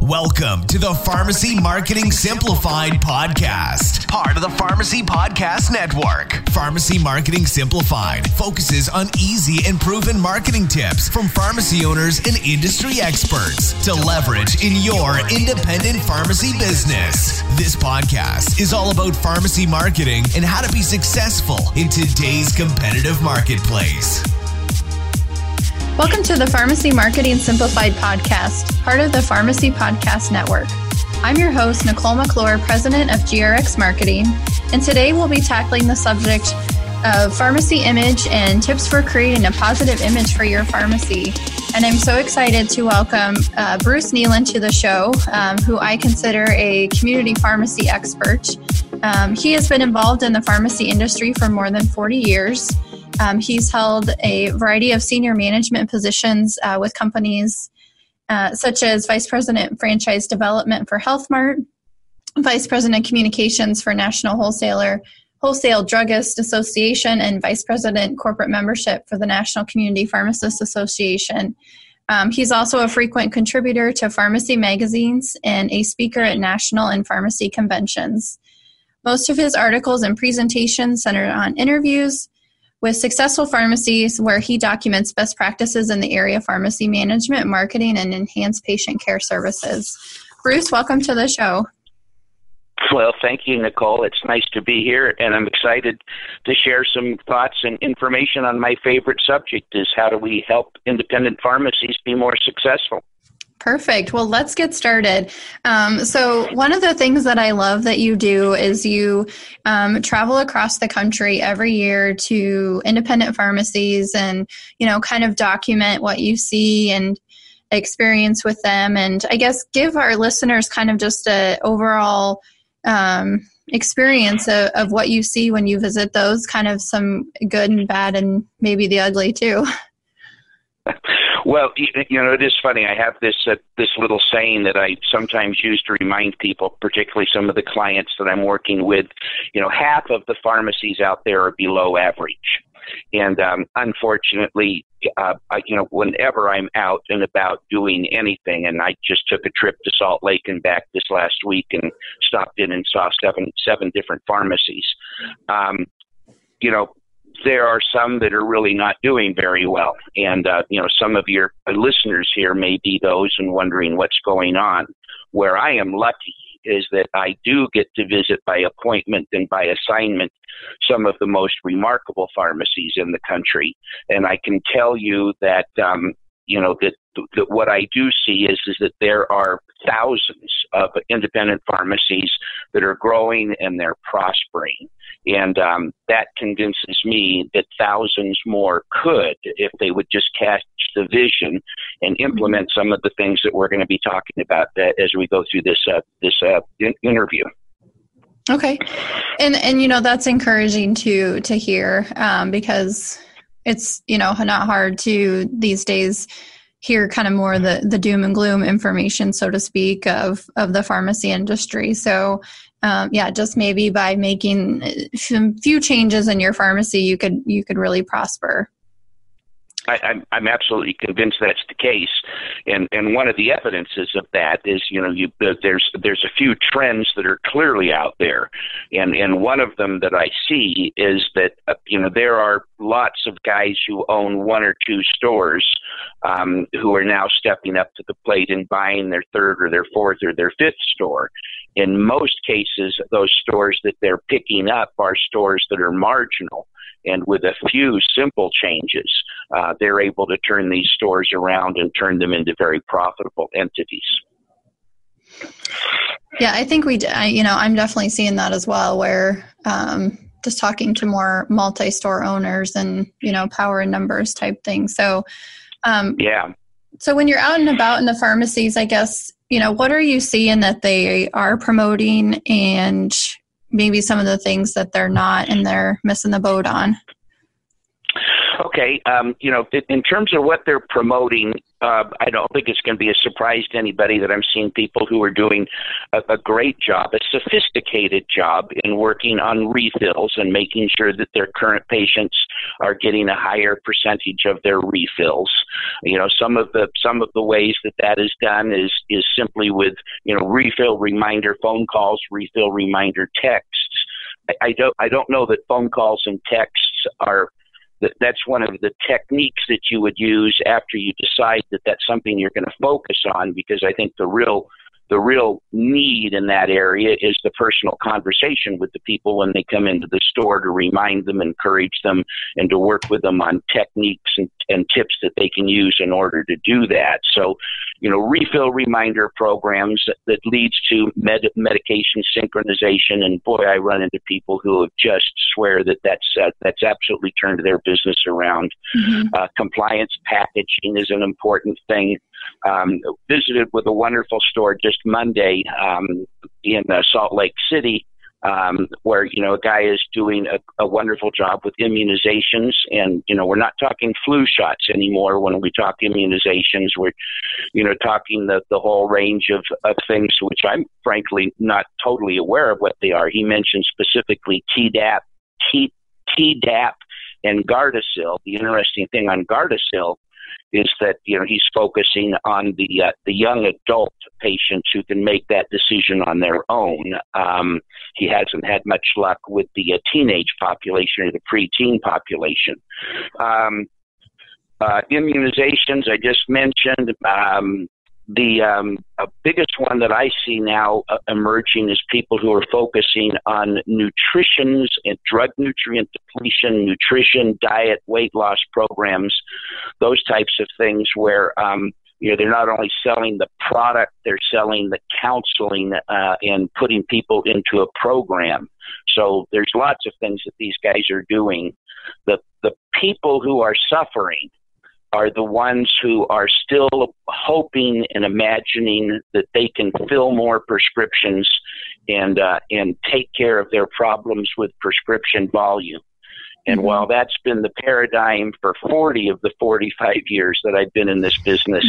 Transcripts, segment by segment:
Welcome to the Pharmacy Marketing Simplified podcast, part of the Pharmacy Podcast Network. Pharmacy Marketing Simplified focuses on easy and proven marketing tips from pharmacy owners and industry experts to leverage in your independent pharmacy business. This podcast is all about pharmacy marketing and how to be successful in today's competitive marketplace. Welcome to the Pharmacy Marketing Simplified podcast, part of the Pharmacy Podcast Network. I'm your host, Nicole McClure, president of GRX Marketing, and today we'll be tackling the subject of pharmacy image and tips for creating a positive image for your pharmacy. And I'm so excited to welcome Bruce Nealon to the show, who I consider a community pharmacy expert. He has been involved in the pharmacy industry for more than 40 years. He's held a variety of senior management positions with companies such as Vice President Franchise Development for Health Mart, Vice President Communications for National Wholesale Druggist Association, and Vice President Corporate Membership for the National Community Pharmacists Association. He's also a frequent contributor to pharmacy magazines and a speaker at national and pharmacy conventions. Most of his articles and presentations center on interviews with successful pharmacies where he documents best practices in the area of pharmacy management, marketing, and enhanced patient care services. Bruce, welcome to the show. Well, thank you, Nicole. It's nice to be here, and I'm excited to share some thoughts and information on my favorite subject is how do we help independent pharmacies be more successful? Perfect. Well, let's get started. So one of the things that I love that you do is you travel across the country every year to independent pharmacies and, kind of document what you see and experience with them. And I guess give our listeners kind of just an overall experience of what you see when you visit those, kind of some good and bad and maybe the ugly too. Well, it is funny. I have this little saying that I sometimes use to remind people, particularly some of the clients that I'm working with. Half of the pharmacies out there are below average. And unfortunately, whenever I'm out and about doing anything, and I just took a trip to Salt Lake and back this last week and stopped in and saw seven different pharmacies, there are some that are really not doing very well. And, some of your listeners here may be those and wondering what's going on. Where I am lucky is that I do get to visit by appointment and by assignment some of the most remarkable pharmacies in the country. And I can tell you that, that what I do see is that there are thousands of independent pharmacies that are growing and they're prospering. And that convinces me that thousands more could if they would just catch the vision and implement some of the things that we're going to be talking about as we go through this interview. Okay. And that's encouraging to hear because it's, not hard to these days hear kind of more the doom and gloom information, so to speak, of the pharmacy industry. So, just maybe by making some few changes in your pharmacy, you could really prosper. I'm absolutely convinced that's the case, and one of the evidences of that is there's a few trends that are clearly out there, and one of them that I see is that there are lots of guys who own one or two stores who are now stepping up to the plate and buying their third or their fourth or their fifth store. In most cases, those stores that they're picking up are stores that are marginal. And with a few simple changes, they're able to turn these stores around and turn them into very profitable entities. Yeah, I think I'm definitely seeing that as well, where just talking to more multi-store owners and, power and numbers type thing. So, So when you're out and about in the pharmacies, I guess, what are you seeing that they are promoting and maybe some of the things that they're not and they're missing the boat on? Okay, in terms of what they're promoting, I don't think it's going to be a surprise to anybody that I'm seeing people who are doing a great job, a sophisticated job in working on refills and making sure that their current patients are getting a higher percentage of their refills. Some of the ways that is done is simply with refill reminder phone calls, refill reminder texts. I don't know that phone calls and texts are. That's one of the techniques that you would use after you decide that that's something you're going to focus on, because I think the real need in that area is the personal conversation with the people when they come into the store, to remind them, encourage them, and to work with them on techniques and tips that they can use in order to do that. So, refill reminder programs that leads to medication synchronization. And boy, I run into people who have just swear that that's absolutely turned their business around. Mm-hmm. Compliance packaging is an important thing. Visited with a wonderful store just Monday in Salt Lake City, where a guy is doing a wonderful job with immunizations, and we're not talking flu shots anymore. When we talk immunizations, we're talking the whole range of things, which I'm frankly not totally aware of what they are. He mentioned specifically Tdap, and Gardasil. The interesting thing on Gardasil is that he's focusing on the young adult patients who can make that decision on their own. He hasn't had much luck with the teenage population or the preteen population. Immunizations, I just mentioned. The biggest one that I see now emerging is people who are focusing on nutritions and drug nutrient depletion, nutrition, diet, weight loss programs, those types of things where they're not only selling the product, they're selling the counseling and putting people into a program. So there's lots of things that these guys are doing. The people who are suffering are the ones who are still hoping and imagining that they can fill more prescriptions and take care of their problems with prescription volume. And mm-hmm. while that's been the paradigm for 40 of the 45 years that I've been in this business,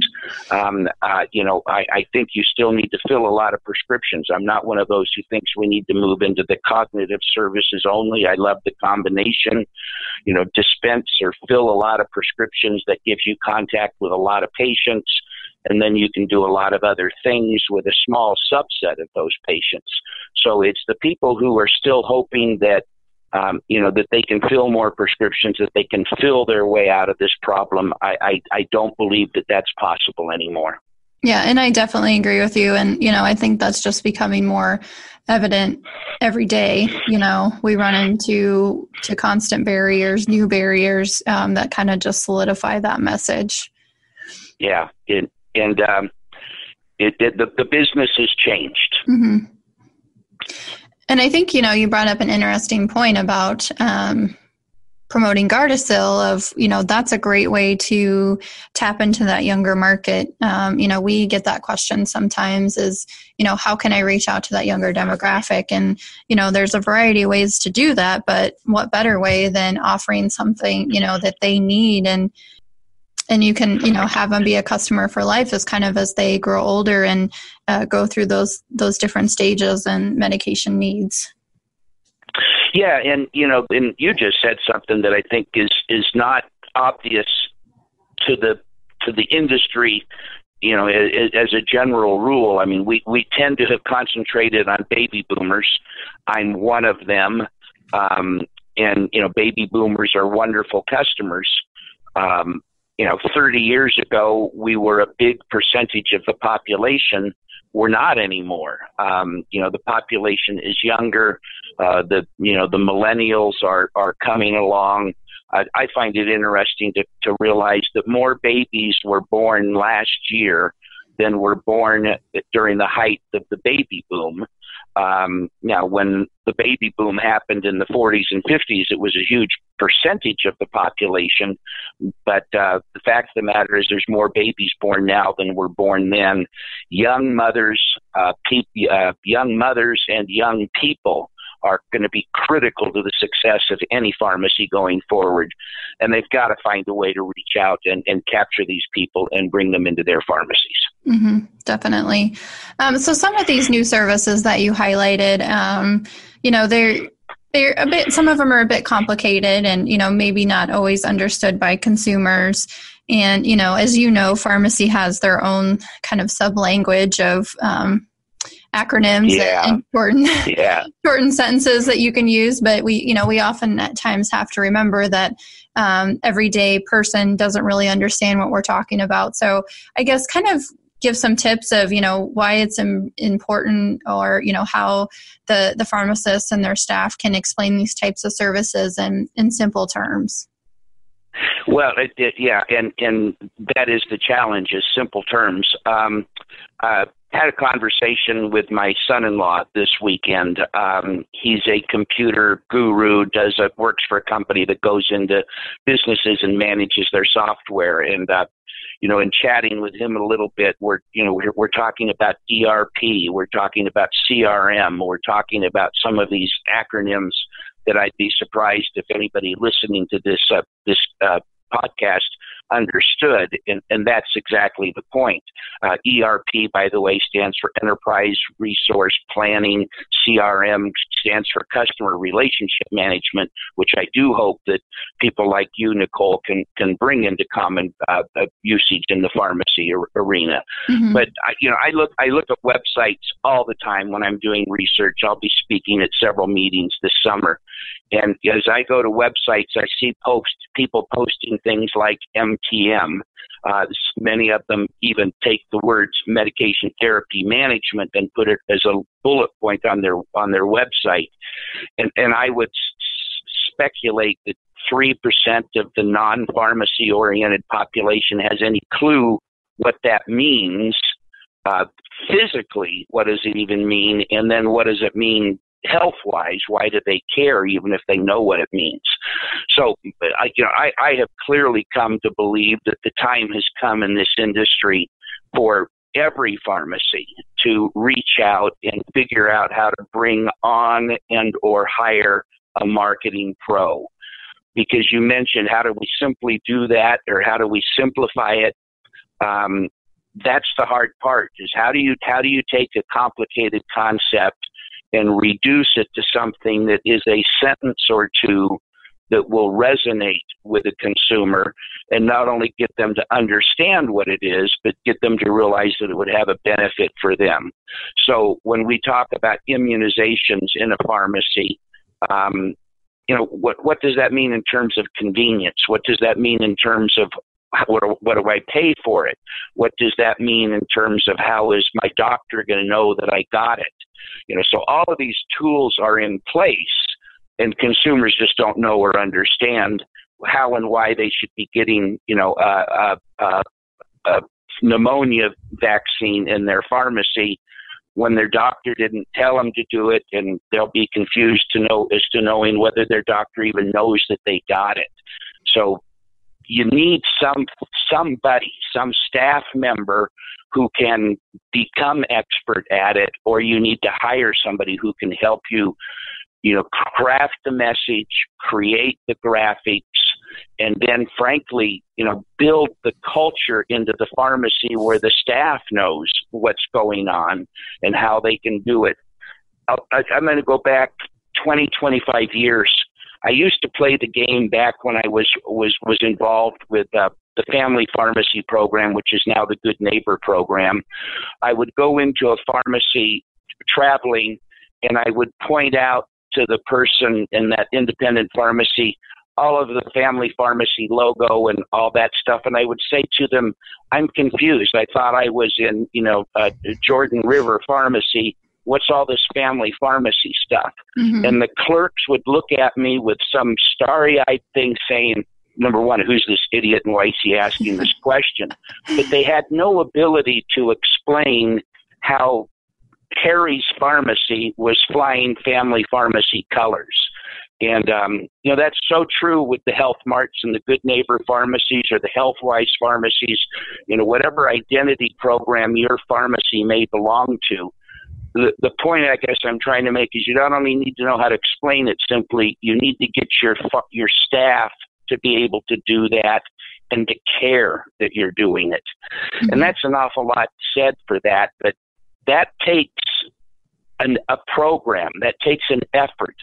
I think you still need to fill a lot of prescriptions. I'm not one of those who thinks we need to move into the cognitive services only. I love the combination, dispense or fill a lot of prescriptions that gives you contact with a lot of patients. And then you can do a lot of other things with a small subset of those patients. So it's the people who are still hoping that that they can fill more prescriptions, that they can fill their way out of this problem. I don't believe that that's possible anymore. Yeah, and I definitely agree with you. And, I think that's just becoming more evident every day. We run into constant barriers, new barriers that kind of just solidify that message. Yeah, the business has changed. Mm-hmm. And I think, you brought up an interesting point about promoting Gardasil of, that's a great way to tap into that younger market. We get that question sometimes is, how can I reach out to that younger demographic? And, there's a variety of ways to do that, but what better way than offering something, that they need and you can, have them be a customer for life as they grow older and go through those different stages and medication needs. Yeah, and and you just said something that I think is not obvious to the industry. As a general rule, I mean, we tend to have concentrated on baby boomers. I'm one of them, and baby boomers are wonderful customers. 30 years ago, we were a big percentage of the population. We're not anymore. The population is younger. The millennials are coming along. I find it interesting to realize that more babies were born last year than were born during the height of the baby boom. Now, when the baby boom happened in the 40s and 50s, it was a huge percentage of the population. But the fact of the matter is there's more babies born now than were born then. Young mothers and young people are going to be critical to the success of any pharmacy going forward. And they've got to find a way to reach out and capture these people and bring them into their pharmacies. Mm-hmm, definitely. So some of these new services that you highlighted, they're a bit, some of them are a bit complicated and, maybe not always understood by consumers. And, as you know, pharmacy has their own kind of sub-language of acronyms and shortened sentences that you can use. But we often at times have to remember that everyday person doesn't really understand what we're talking about. So I guess kind of give some tips of, why it's important, or, how the pharmacists and their staff can explain these types of services in simple terms. Well, and that is the challenge, is simple terms. Had a conversation with my son-in-law this weekend. He's a computer guru, works for a company that goes into businesses and manages their software. And in chatting with him a little bit, we're talking about ERP, we're talking about CRM, we're talking about some of these acronyms that I'd be surprised if anybody listening to this podcast understood, and that's exactly the point. ERP, by the way, stands for Enterprise Resource Planning. CRM stands for Customer Relationship Management, which I do hope that people like you, Nicole, can bring into common usage in the pharmacy arena. Mm-hmm. But I look at websites all the time when I'm doing research. I'll be speaking at several meetings this summer. And as I go to websites, I see people posting things like MTM. Many of them even take the words medication therapy management and put it as a bullet point on their website. And I would speculate that 3% of the non-pharmacy oriented population has any clue what that means physically. What does it even mean? And then what does it mean health-wise? Why do they care, even if they know what it means? So, I have clearly come to believe that the time has come in this industry for every pharmacy to reach out and figure out how to bring on and or hire a marketing pro. Because you mentioned, how do we simply do that, or how do we simplify it? That's the hard part, is how do you take a complicated concept and reduce it to something that is a sentence or two that will resonate with a consumer, and not only get them to understand what it is, but get them to realize that it would have a benefit for them. So when we talk about immunizations in a pharmacy, what does that mean in terms of convenience? What does that mean in terms of what do I pay for it? What does that mean in terms of how is my doctor going to know that I got it? So all of these tools are in place, and consumers just don't know or understand how and why they should be getting, a pneumonia vaccine in their pharmacy when their doctor didn't tell them to do it, and they'll be confused as to knowing whether their doctor even knows that they got it. So you need some staff member who can become expert at it, or you need to hire somebody who can help you, craft the message, create the graphics, and then frankly, build the culture into the pharmacy where the staff knows what's going on and how they can do it. I'm going to go back 20, 25 years. I used to play the game back when I was involved with the family pharmacy program, which is now the Good Neighbor program. I would go into a pharmacy traveling, and I would point out to the person in that independent pharmacy all of the family pharmacy logo and all that stuff, and I would say to them, I'm confused. I thought I was in, Jordan River Pharmacy. What's all this family pharmacy stuff? Mm-hmm. And the clerks would look at me with some starry-eyed thing saying, number one, who's this idiot and why is he asking this question? But they had no ability to explain how Harry's Pharmacy was flying family pharmacy colors. And, that's so true with the Health Marts and the Good Neighbor pharmacies or the HealthWise pharmacies, whatever identity program your pharmacy may belong to. the point I guess I'm trying to make is you not only need to know how to explain it simply, you need to get your staff to be able to do that and to care that you're doing it. Mm-hmm. And that's an awful lot said for that, but that takes a program, that takes an effort,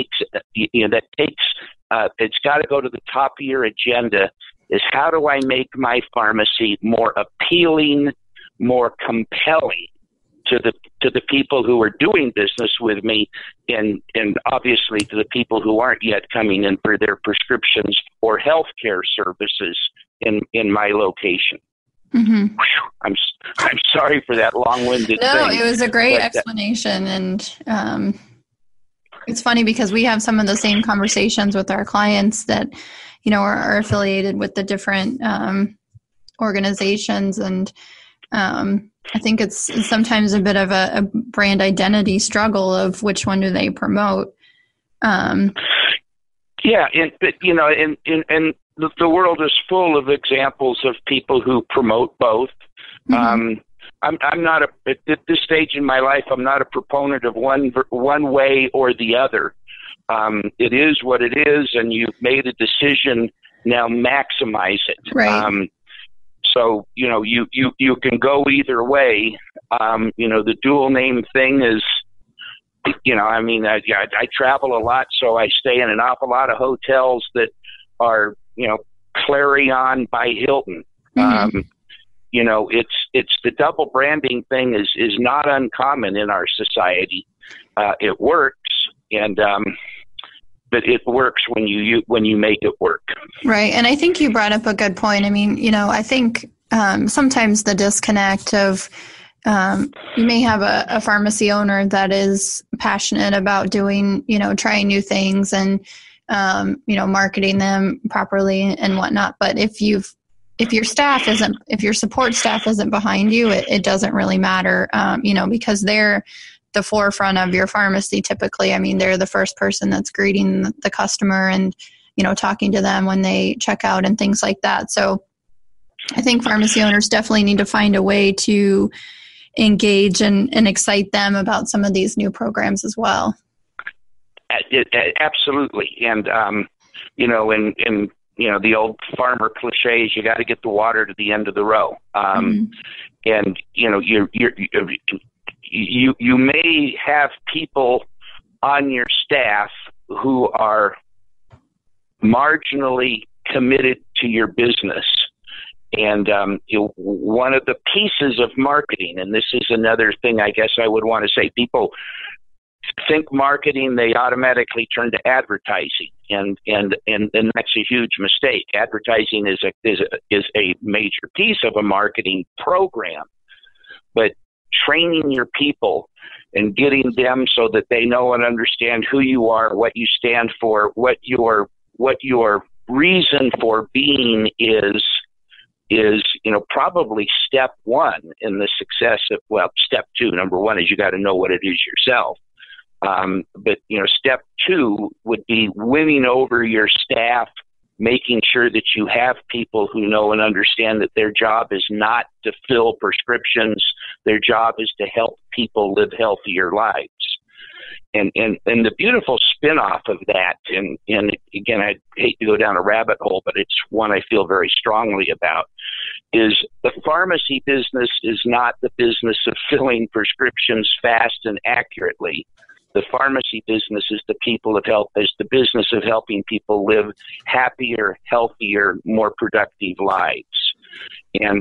it's got to go to the top of your agenda, is how do I make my pharmacy more appealing, more compelling to the people who are doing business with me, and obviously to the people who aren't yet coming in for their prescriptions or healthcare services in my location. Mm-hmm. I'm sorry for that long-winded thing. No, it was a great explanation, and it's funny because we have some of the same conversations with our clients that, you know, are affiliated with the different organizations, and I think it's sometimes a bit of a brand identity struggle of which one do they promote. But you know, and the world is full of examples of people who promote both. Mm-hmm. I'm not at this stage in my life, I'm not a proponent of one way or the other. It is what it is, and you've made a decision. Now maximize it. Right. So, you know, you can go either way. You know, the dual name thing is, you know, I mean, I travel a lot, so I stay in an awful lot of hotels that are, you know, Clarion by Hilton. Mm-hmm. You know, it's the double branding thing is not uncommon in our society. It works, but it works when you make it work. Right. And I think you brought up a good point. I mean, you know, I think sometimes the disconnect of you may have a pharmacy owner that is passionate about doing, you know, trying new things and, you know, marketing them properly and whatnot. But if your support staff isn't behind you, it doesn't really matter, you know, because they're the forefront of your pharmacy typically. I mean, they're the first person that's greeting the customer and, you know, talking to them when they check out and things like that. So I think pharmacy owners definitely need to find a way to engage and excite them about some of these new programs as well. Absolutely. And, you know, in you know, the old farmer cliches, you got to get the water to the end of the row. Mm-hmm. And, you know, you may have people on your staff who are marginally committed to your business. And one of the pieces of marketing, and this is another thing I guess I would want to say, people think marketing, they automatically turn to advertising, and that's a huge mistake. Advertising is a major piece of a marketing program, but training your people and getting them so that they know and understand who you are, what you stand for, what your reason for being is, you know, probably step one in the success of, well, step two. Number one is you got to know what it is yourself. But, you know, step two would be winning over your staff, making sure that you have people who know and understand that their job is not to fill prescriptions. Their job is to help people live healthier lives. And the beautiful spin-off of that, and again, I hate to go down a rabbit hole, but it's one I feel very strongly about, is the pharmacy business is not the business of filling prescriptions fast and accurately. The pharmacy business is the business of helping people live happier, healthier, more productive lives. And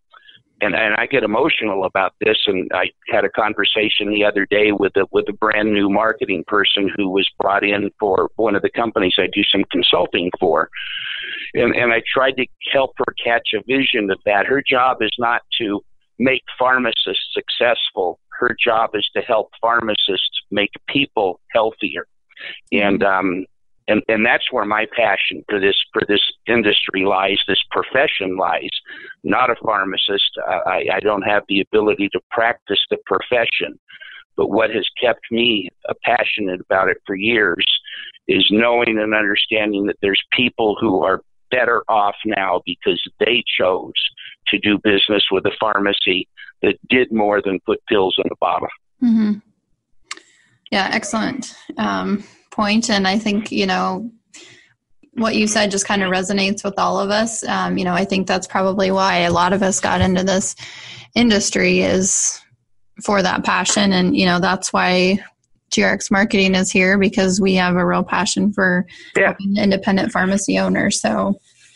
I get emotional about this. And I had a conversation the other day with a brand new marketing person who was brought in for one of the companies I do some consulting for. And I tried to help her catch a vision of that. Her job is not to make pharmacists successful. Her job is to help pharmacists make people healthier. And that's where my passion for this industry lies, this profession lies. Not a pharmacist. I don't have the ability to practice the profession. But what has kept me passionate about it for years is knowing and understanding that there's people who are better off now because they chose to do business with a pharmacy that did more than put pills in a bottle. Mm-hmm. Yeah, excellent point. And I think, what you said just kind of resonates with all of us. I think that's probably why a lot of us got into this industry, is for that passion. And, that's why GRX Marketing is here, because we have a real passion for independent pharmacy owners. So.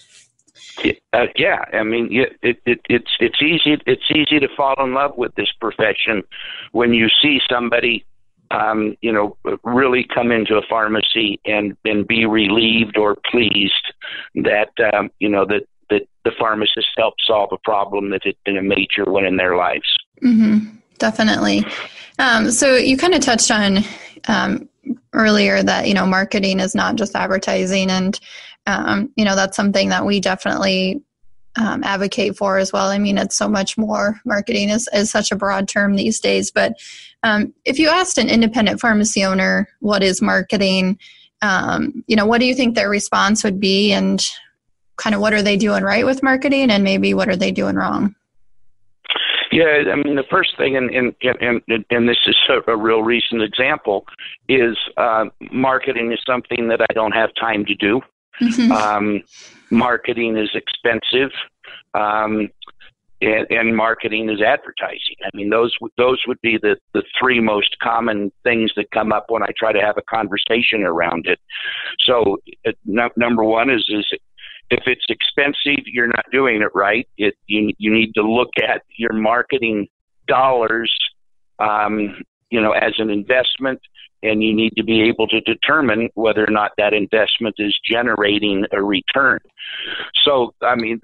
I mean, it's easy. It's easy to fall in love with this profession when you see somebody, really come into a pharmacy and be relieved or pleased that that the pharmacist helped solve a problem that had been a major one in their lives. Mm-hmm. Definitely. So you kind of touched on earlier that marketing is not just advertising, and that's something that we definitely advocate for as well. I mean, it's so much more. Marketing is such a broad term these days. But if you asked an independent pharmacy owner what is marketing, what do you think their response would be, and kind of what are they doing right with marketing, and maybe what are they doing wrong? Yeah, I mean, the first thing, and this is a real recent example, is marketing is something that I don't have time to do. Mm-hmm. Marketing is expensive, and marketing is advertising. I mean, those would be the three most common things that come up when I try to have a conversation around it. So number one is if it's expensive, you're not doing it right. You need to look at your marketing dollars, as an investment, and you need to be able to determine whether or not that investment is generating a return. So, I mean,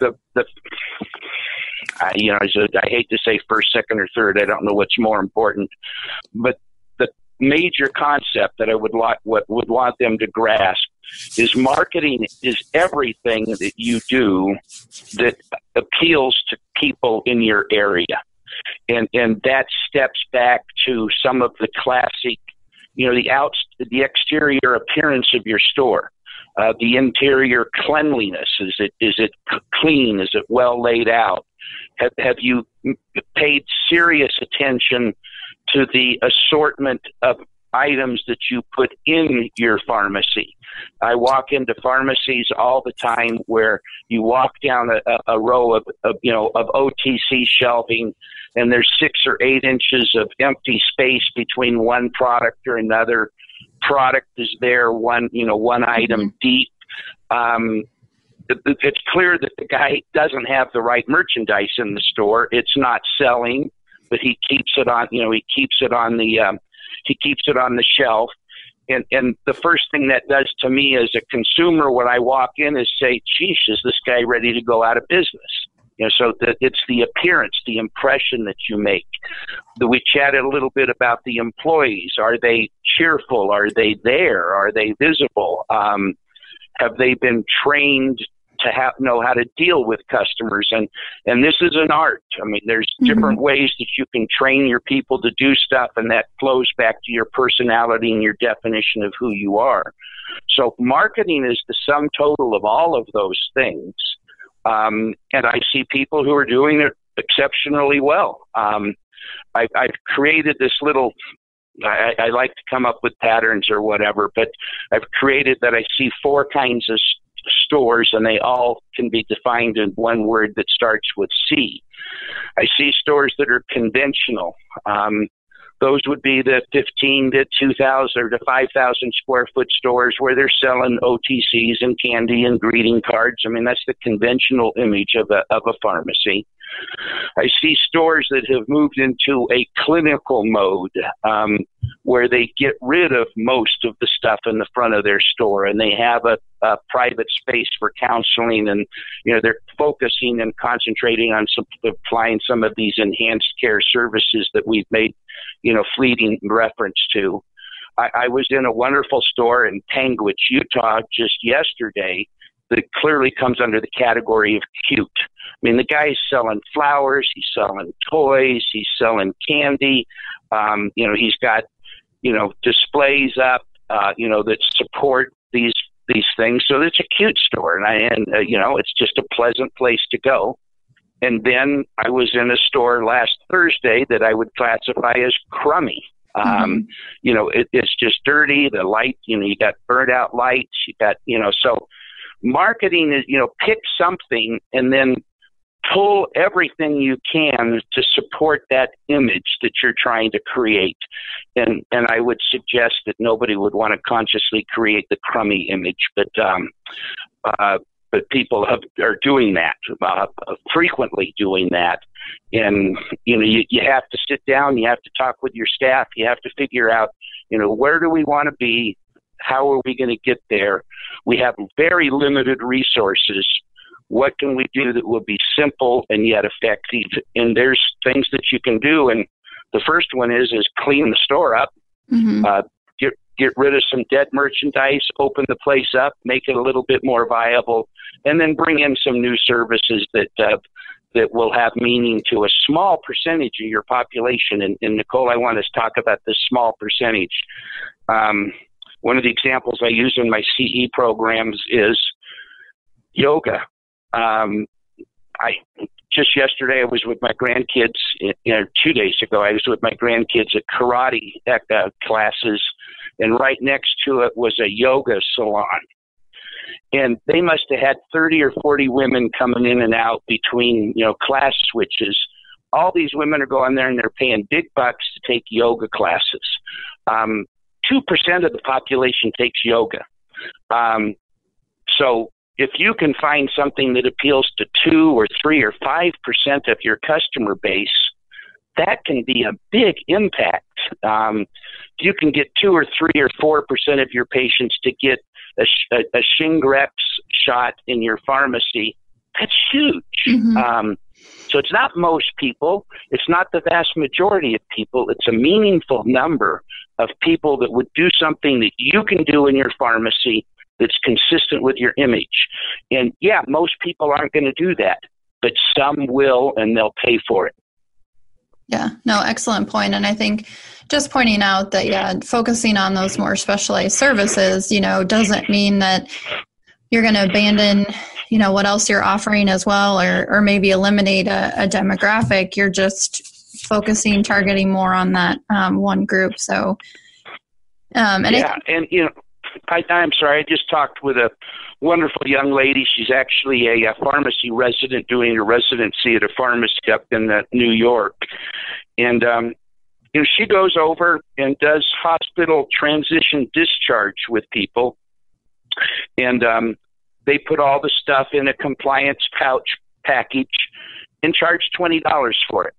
I hate to say first, second, or third. I don't know what's more important, but the major concept that I would want them to grasp is marketing is everything that you do that appeals to people in your area. And that steps back to some of the classic, the exterior appearance of your store, the interior cleanliness. Is it clean? Is it well laid out? Have you paid serious attention to the assortment of items that you put in your pharmacy? I walk into pharmacies all the time where you walk down a row of OTC shelving, and there's 6 or 8 inches of empty space between one product or another. Product is there, one item deep. It's clear that the guy doesn't have the right merchandise in the store. It's not selling, but he keeps it on. He keeps it on the shelf. And the first thing that does to me as a consumer when I walk in is say, "Geez, is this guy ready to go out of business?" So it's the appearance, the impression that you make. We chatted a little bit about the employees. Are they cheerful? Are they there? Are they visible? Have they been trained to know how to deal with customers? And this is an art. I mean, there's different ways that you can train your people to do stuff, and that flows back to your personality and your definition of who you are. So marketing is the sum total of all of those things. And I see people who are doing it exceptionally well. I've created this little, I like to come up with patterns or whatever, but I've created that I see 4 kinds of stores, and they all can be defined in one word that starts with C. I see stores that are conventional. Those would be the 15 to 2,000 or to 5,000 square foot stores where they're selling OTCs and candy and greeting cards. I mean, that's the conventional image of a pharmacy. I see stores that have moved into a clinical mode, where they get rid of most of the stuff in the front of their store, and they have a private space for counseling, and they're focusing and concentrating on applying some of these enhanced care services that we've made fleeting reference to. I was in a wonderful store in Panguitch, Utah just yesterday that clearly comes under the category of cute. I mean, the guy's selling flowers, he's selling toys, he's selling candy. He's got, displays up, that support these things. So it's a cute store, and it's just a pleasant place to go. And then I was in a store last Thursday that I would classify as crummy. It's just dirty. The light, you got burnt out lights. You got, so marketing is, pick something and then pull everything you can to support that image that you're trying to create. And I would suggest that nobody would want to consciously create the crummy image, but people are doing that, frequently doing that. And, you have to sit down, you have to talk with your staff, you have to figure out, where do we want to be? How are we going to get there? We have very limited resources. What can we do that will be simple and yet effective? And there's things that you can do. And the first one is clean the store up, get rid of some dead merchandise, open the place up, make it a little bit more viable, and then bring in some new services that will have meaning to a small percentage of your population. And Nicole, I want to talk about this small percentage. One of the examples I use in my CE programs is yoga. Just yesterday, I was with my grandkids. 2 days ago, I was with my grandkids at karate classes, and right next to it was a yoga salon. And they must have had 30 or 40 women coming in and out between, class switches. All these women are going there and they're paying big bucks to take yoga classes. 2% of the population takes yoga. So if you can find something that appeals to 2 or 3 or 5% of your customer base, that can be a big impact. You can get 2 or 3 or 4% of your patients to get a Shingrix shot in your pharmacy. That's huge. So it's not most people. It's not the vast majority of people. It's a meaningful number of people that would do something that you can do in your pharmacy that's consistent with your image. And yeah, most people aren't going to do that, but some will, and they'll pay for it. Yeah, no, excellent point. And I think just pointing out that, focusing on those more specialized services, doesn't mean that you're going to abandon, what else you're offering as well, or maybe eliminate a demographic. You're just focusing, targeting more on that one group. So, I'm sorry, I just talked with a wonderful young lady. She's actually a pharmacy resident doing a residency at a pharmacy up in New York. And, she goes over and does hospital transition discharge with people. And they put all the stuff in a compliance pouch package and charge $20 for it.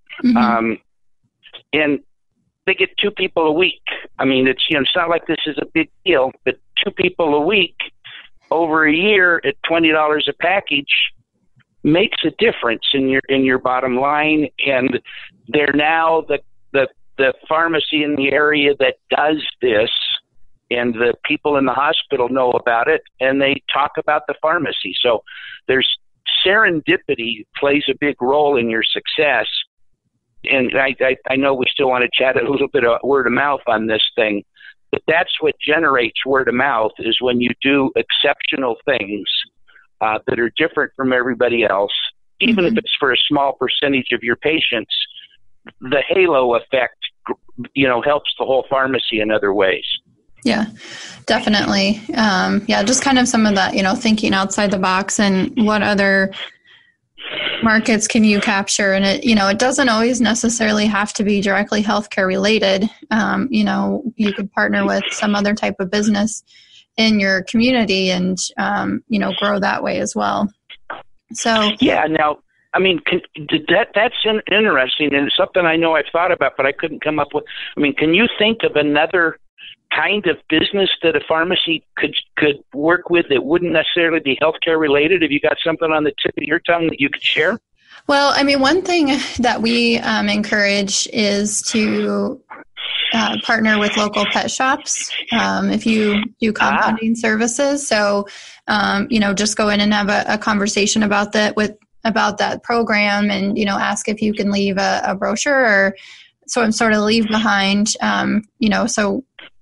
And they get 2 people a week. I mean, it's not like this is a big deal, but 2 people a week over a year at $20 a package makes a difference in your bottom line. And they're now the pharmacy in the area that does this, and the people in the hospital know about it, and they talk about the pharmacy. So there's serendipity plays a big role in your success. And I know we still want to chat a little bit of word of mouth on this thing, but that's what generates word of mouth, is when you do exceptional things that are different from everybody else, even if it's for a small percentage of your patients. The halo effect, helps the whole pharmacy in other ways. Yeah, definitely. Just kind of some of that, thinking outside the box and what other markets can you capture? And it doesn't always necessarily have to be directly healthcare related. You could partner with some other type of business in your community and, grow that way as well. So yeah, now, I mean, that's interesting, and it's something I know I've thought about, but I couldn't come up with. I mean, can you think of another kind of business that a pharmacy could work with that wouldn't necessarily be healthcare related? Have you got something on the tip of your tongue that you could share? Well, I mean, one thing that we encourage is to partner with local pet shops if you do compounding services. So, just go in and have a conversation about that program, and ask if you can leave a brochure or some sort of leave behind. So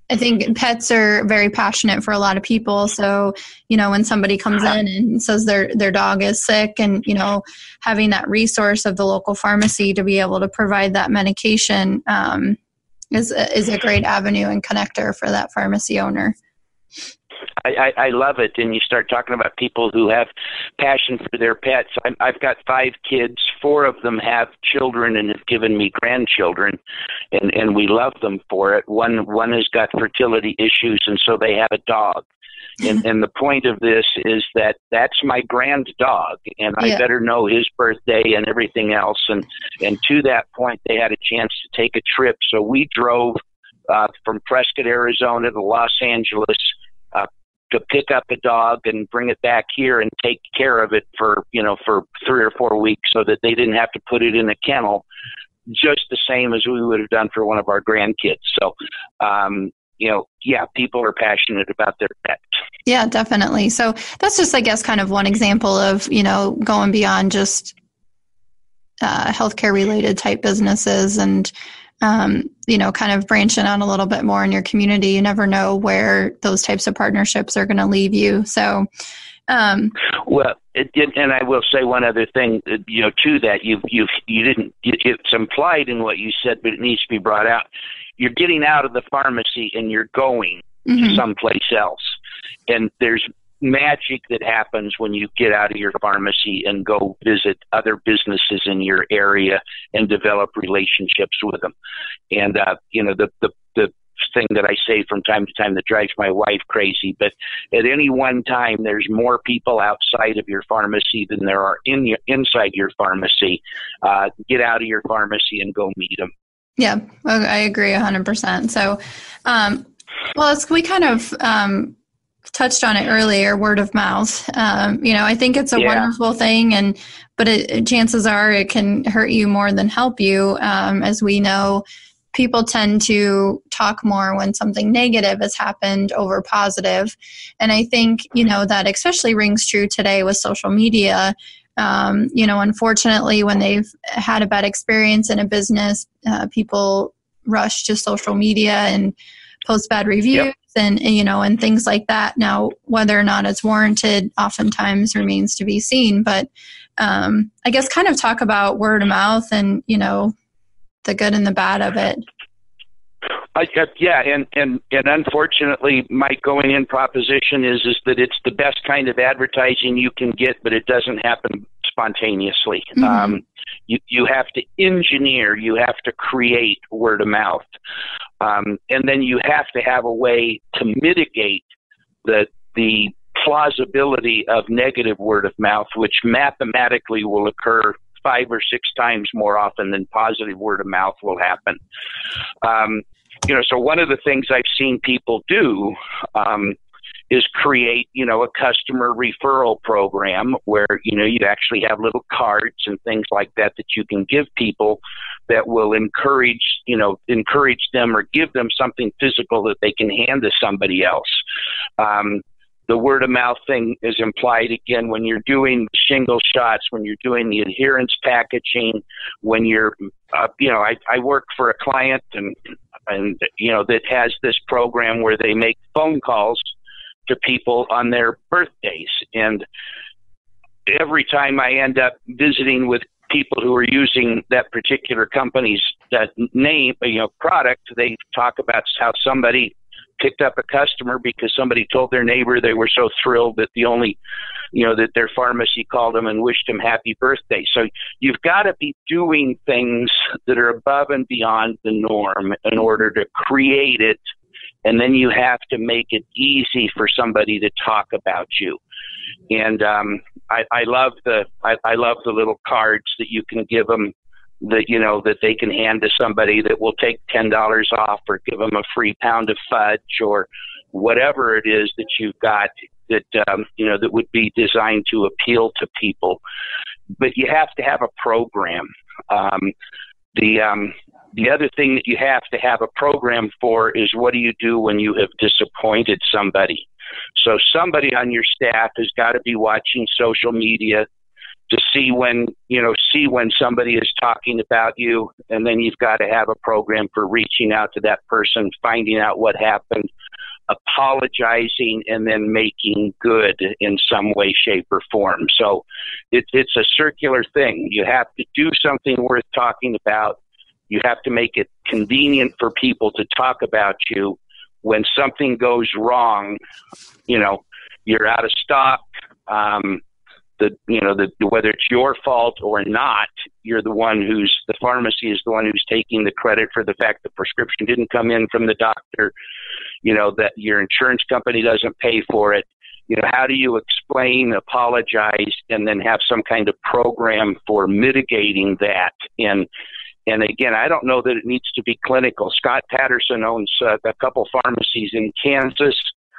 I think pets are very passionate for a lot of people. So, when somebody comes in and says their dog is sick, and, having that resource of the local pharmacy to be able to provide that medication is a great avenue and connector for that pharmacy owner. I love it. And you start talking about people who have passion for their pets. I've got 5 kids. 4 of them have children and have given me grandchildren, and we love them for it. One has got fertility issues, and so they have a dog. And the point of this is that that's my grand dog, and I better know his birthday and everything else. And to that point, they had a chance to take a trip. So we drove from Prescott, Arizona to Los Angeles to pick up a dog and bring it back here and take care of it for 3 or 4 weeks, so that they didn't have to put it in a kennel, just the same as we would have done for one of our grandkids. So, people are passionate about their pets. Yeah, definitely. So that's just, I guess, kind of one example of, going beyond just healthcare related type businesses and, kind of branching out a little bit more in your community. You never know where those types of partnerships are going to leave you. So, well, and I will say one other thing, to that, it's implied in what you said, but it needs to be brought out. You're getting out of the pharmacy and you're going to someplace else. And there's magic that happens when you get out of your pharmacy and go visit other businesses in your area and develop relationships with them. And, the thing that I say from time to time that drives my wife crazy, but at any one time, there's more people outside of your pharmacy than there are inside your pharmacy. Get out of your pharmacy and go meet them. Yeah, I agree 100%. So, we kind of touched on it earlier, word of mouth. I think it's a wonderful thing, but chances are it can hurt you more than help you. As we know, people tend to talk more when something negative has happened over positive. And I think, that especially rings true today with social media. Unfortunately, when they've had a bad experience in a business, people rush to social media and post bad reviews and things like that. Now, whether or not it's warranted oftentimes remains to be seen. But I guess kind of talk about word of mouth and, the good and the bad of it. And unfortunately, my going in proposition is that it's the best kind of advertising you can get, but it doesn't happen spontaneously. Mm-hmm. You have to engineer, you have to create word of mouth, and then you have to have a way to mitigate the plausibility of negative word of mouth, which mathematically will occur 5 or 6 times more often than positive word of mouth will happen. So one of the things I've seen people do is create, a customer referral program where, you actually have little cards and things like that you can give people that will encourage them or give them something physical that they can hand to somebody else. The word of mouth thing is implied again when you're doing shingle shots, when you're doing the adherence packaging, when you're, I work for a client and that has this program where they make phone calls to people on their birthdays. And every time I end up visiting with people who are using that particular company's name, product, they talk about how somebody picked up a customer because somebody told their neighbor they were so thrilled that that their pharmacy called them and wished them happy birthday. So you've got to be doing things that are above and beyond the norm in order to create it. And then you have to make it easy for somebody to talk about you. And I love the little cards that you can give them that they can hand to somebody that will take $10 off or give them a free pound of fudge or whatever it is that you've got that would be designed to appeal to people. But you have to have a program. The other thing that you have to have a program for is what do you do when you have disappointed somebody? So somebody on your staff has got to be watching social media to see when somebody is talking about you, and then you've got to have a program for reaching out to that person, finding out what happened, apologizing, and then making good in some way, shape, or form. So it's a circular thing. You have to do something worth talking about. You have to make it convenient for people to talk about you. When something goes wrong, you're out of stock. Whether it's your fault or not, the pharmacy is the one who's taking the credit for the fact the prescription didn't come in from the doctor, that your insurance company doesn't pay for it. How do you explain, apologize, and then have some kind of program for mitigating that? And again, I don't know that it needs to be clinical. Scott Patterson owns a couple pharmacies in Kansas.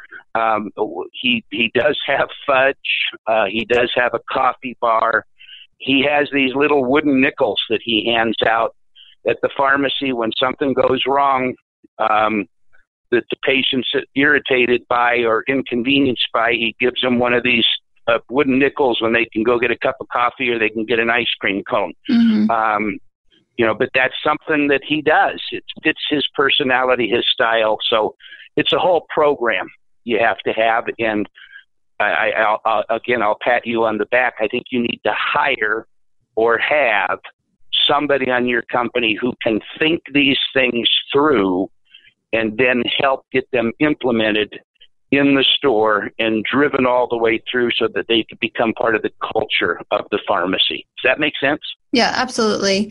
He does have fudge. He does have a coffee bar. He has these little wooden nickels that he hands out at the pharmacy when something goes wrong that the patient's irritated by or inconvenienced by. He gives them one of these wooden nickels when they can go get a cup of coffee or they can get an ice cream cone. Mm-hmm. But that's something that he does. It fits his personality, his style. So it's a whole program you have to have. And I'll pat you on the back. I think you need to hire or have somebody on your company who can think these things through and then help get them implemented in the store and driven all the way through so that they can become part of the culture of the pharmacy. Does that make sense? Yeah, absolutely.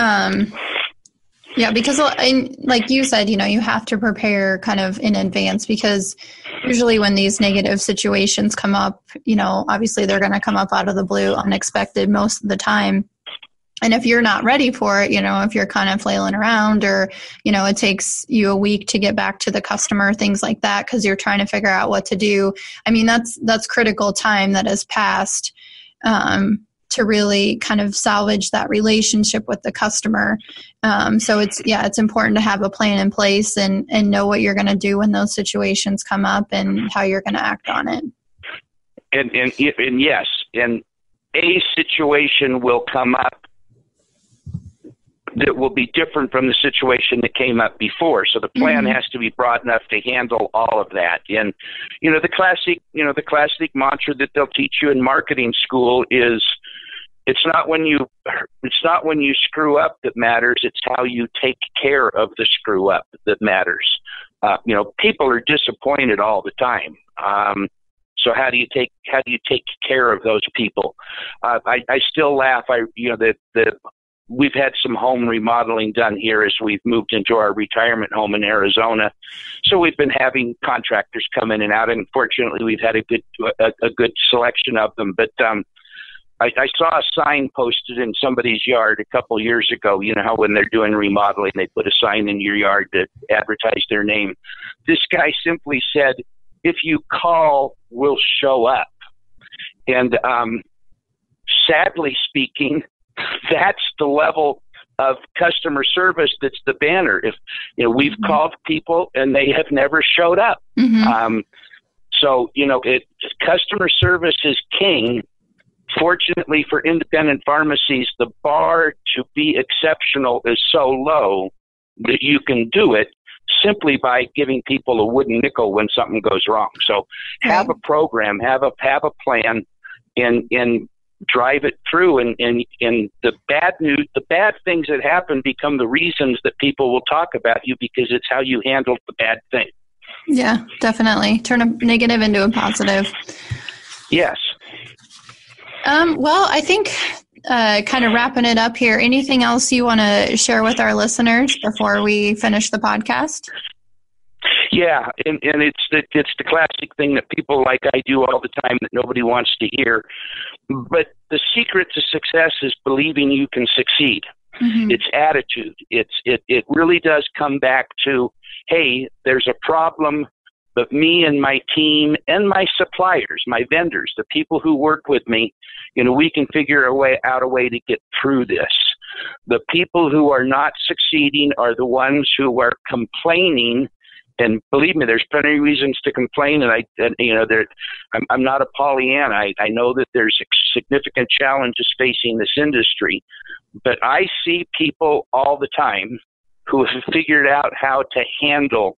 Because like you said, you have to prepare kind of in advance, because usually when these negative situations come up, obviously they're going to come up out of the blue, unexpected most of the time. And if you're not ready for it, if you're kind of flailing around or, it takes you a week to get back to the customer, things like that, because you're trying to figure out what to do. I mean, that's critical time that has passed to really kind of salvage that relationship with the customer. So it's important to have a plan in place and know what you're going to do when those situations come up and how you're going to act on it. And yes, and a situation will come up that will be different from the situation that came up before. So the plan has to be broad enough to handle all of that. And, the classic mantra that they'll teach you in marketing school is it's not when you screw up that matters. It's how you take care of the screw up that matters. People are disappointed all the time. So how do you take care of those people? I still laugh. We've had some home remodeling done here as we've moved into our retirement home in Arizona. So we've been having contractors come in and out, and fortunately we've had a good selection of them. But I saw a sign posted in somebody's yard a couple years ago. You know how when they're doing remodeling, they put a sign in your yard to advertise their name. This guy simply said, "If you call, we'll show up." And sadly speaking, that's the level of customer service that's the banner. If we've called people and they have never showed up. So customer service is king. Fortunately for independent pharmacies, the bar to be exceptional is so low that you can do it simply by giving people a wooden nickel when something goes wrong. So have a program, have a plan, and drive it through. And the bad things that happen become the reasons that people will talk about you, because it's how you handled the bad thing. Yeah, definitely. Turn a negative into a positive. Yes. Well, I think kind of wrapping it up here, anything else you want to share with our listeners before we finish the podcast? Yeah, and it's the classic thing that people like I do all the time that nobody wants to hear. But the secret to success is believing you can succeed. It's attitude. It really does come back to, hey, there's a problem, but me and my team and my suppliers, my vendors, the people who work with me, we can figure out a way to get through this. The people who are not succeeding are the ones who are complaining And believe me, there's plenty of reasons to complain. I'm not a Pollyanna. I know that there's significant challenges facing this industry, but I see people all the time who have figured out how to handle,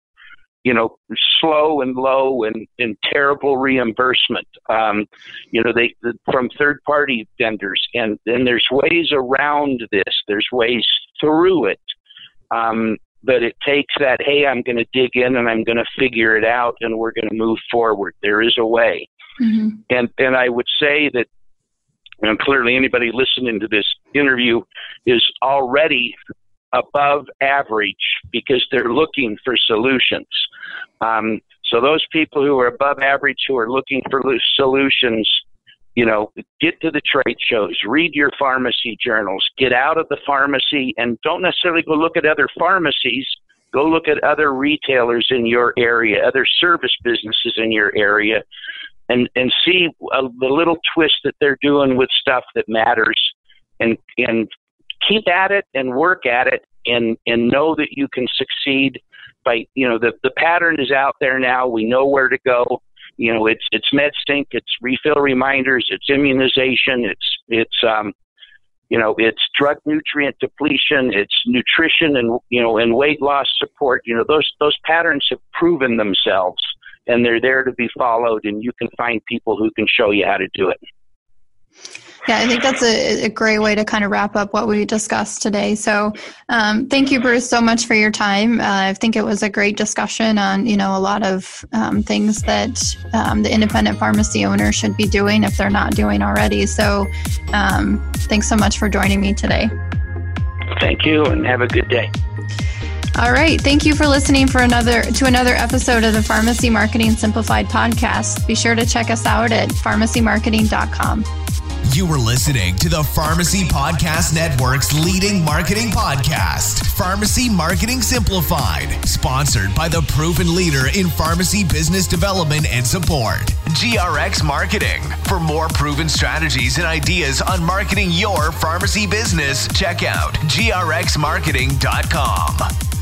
slow and low and terrible reimbursement, from third-party vendors. And there's ways around this. There's ways through it. But it takes that, hey, I'm going to dig in and I'm going to figure it out and we're going to move forward. There is a way. Mm-hmm. And I would say that, clearly anybody listening to this interview is already above average because they're looking for solutions. So those people who are above average, who are looking for solutions, get to the trade shows, read your pharmacy journals, get out of the pharmacy, and don't necessarily go look at other pharmacies. Go look at other retailers in your area, other service businesses in your area, and see the little twist that they're doing with stuff that matters, and keep at it and work at it, and know that you can succeed by, the pattern is out there now. We know where to go. It's MedSync, it's refill reminders, it's immunization, it's drug nutrient depletion, it's nutrition and weight loss support. Those patterns have proven themselves, and they're there to be followed, and you can find people who can show you how to do it. Yeah, I think that's a great way to kind of wrap up what we discussed today. So thank you, Bruce, so much for your time. I think it was a great discussion on, a lot of things that the independent pharmacy owner should be doing if they're not doing already. So thanks so much for joining me today. Thank you, and have a good day. All right. Thank you for listening to another episode of the Pharmacy Marketing Simplified podcast. Be sure to check us out at pharmacymarketing.com. You were listening to the Pharmacy Podcast Network's leading marketing podcast, Pharmacy Marketing Simplified, sponsored by the proven leader in pharmacy business development and support, GRX Marketing. For more proven strategies and ideas on marketing your pharmacy business, check out grxmarketing.com.